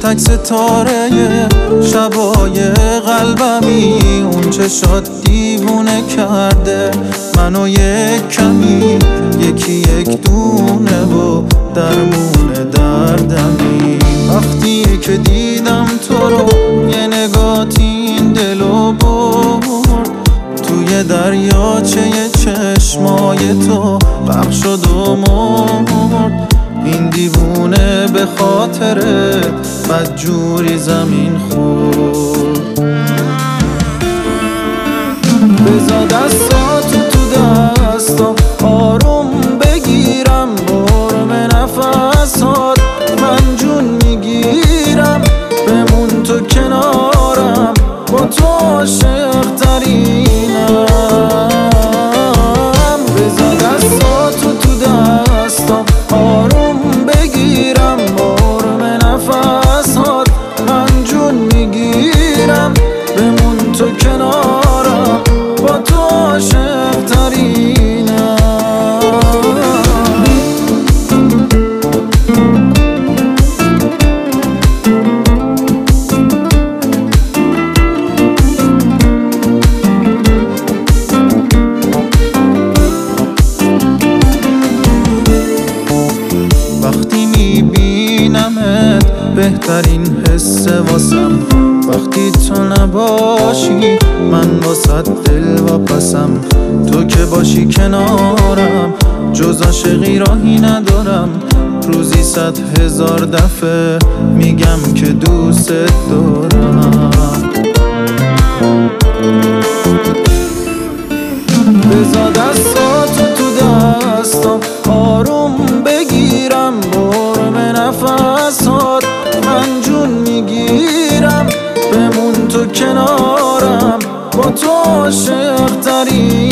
تک ستاره شبای قلبمی، اون چشات دیوونه کرده منو یک کمی، یکی یک دونه و درمون دردمی. وقتی که دیدم تو رو یه نگاهی این دلو برد، توی دریاچه چشمای تو غرق شد و مرد. این دیوونه به خاطرت بدجوری زمین خورد. بذار دستاتو تو دستم آروم بگیرم، برم نفسات من جون میگیرم، بمون تو کنارم با تو عاشق ترینم. بذار دستاتو تو دستم آروم بگیرم، برم نفسات من جون میگیرم، بمون تو کنارم با تو عاشق ترینم. وقتی میبینمت بهترین حس واسم، وقتی تو نباشی من واسه دل واپسم. تو که باشی کنارم جز عاشقی راهی ندارم، روزی 100,000 دفعه میگم که دوست دارم. بذار دستاتو تو دستم آروم بگیرم، برم نفسات من جون میگیرم، بمون تو کنارم با تو عاشق ترینم.